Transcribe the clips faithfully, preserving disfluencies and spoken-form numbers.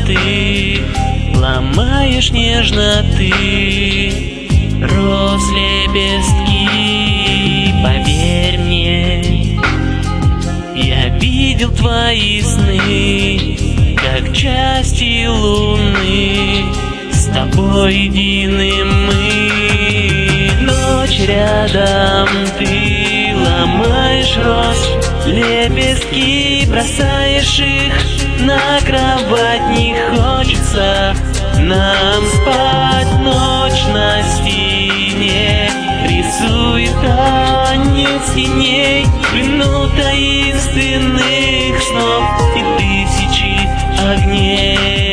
ты, ломаешь нежно ты роз лепестки. Поверь мне, я видел твои сны, как части луны, с тобой едины мы. Ночь рядом, ты ломаешь роз лепестки, бросаешь их на кровать. Не хочется нам спать, ночь на стене рисует танец теней, плену таинственных снов и тысячи огней.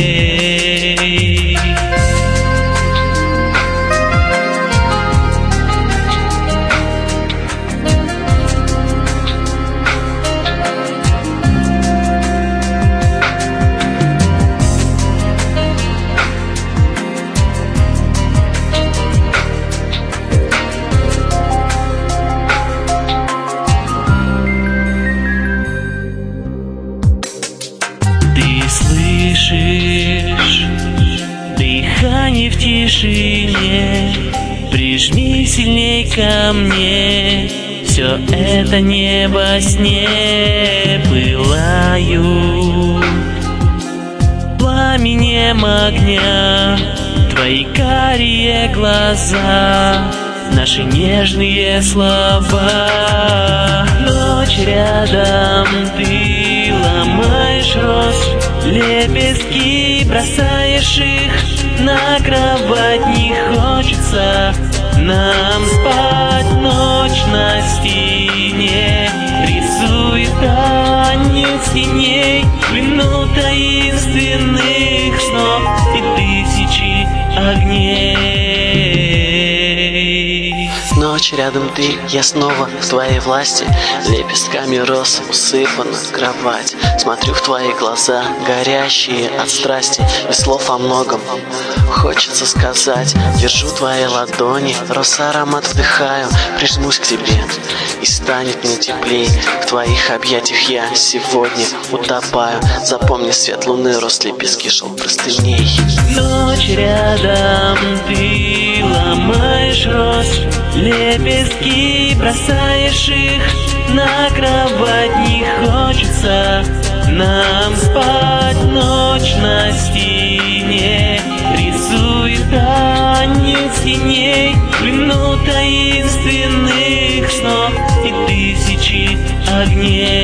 Ты слышишь дыхание в тишине, прижми сильней ко мне. Все это не во сне, пылают пламенем огня твои карие глаза, наши нежные слова. Ночь рядом, ты ломаешь роз лепестки, бросаешь их на кровать. Не хочется нам спать, ночь на стене рисует танец теней, плену таинственных снов и тысячи огней. Ночь рядом ты, я снова в твоей власти, лепестками роз усыпана кровать. Смотрю в твои глаза, горящие от страсти, без слов о многом хочется сказать. Держу твои ладони, роз аромат вдыхаю, прижмусь к тебе, и станет мне теплей. В твоих объятиях я сегодня утопаю. Запомни свет луны, роз лепестки, шелк простыней. Ночь рядом, ты ломаешь роз лепестки, бросаешь их на кровать. Не хочется нам спать, ночь на стене рисует танец теней, плену таинственных снов и тысячи огней.